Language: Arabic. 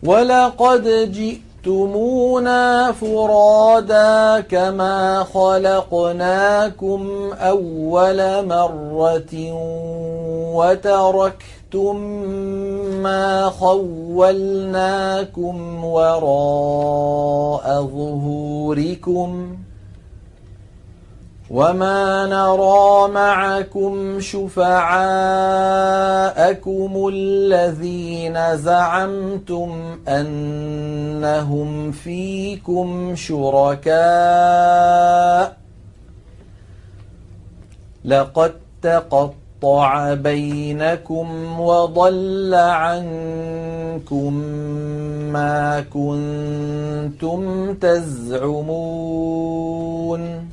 ولقد جئتمونا فرادا كما خلقناكم أول مرة وتركتم ما خولناكم وراء ظهوركم وما نرى معكم شفعاءكم الذين زعمتم أنهم فيكم شركاء لقد تقطع بينكم وضل عنكم ما كنتم تزعمون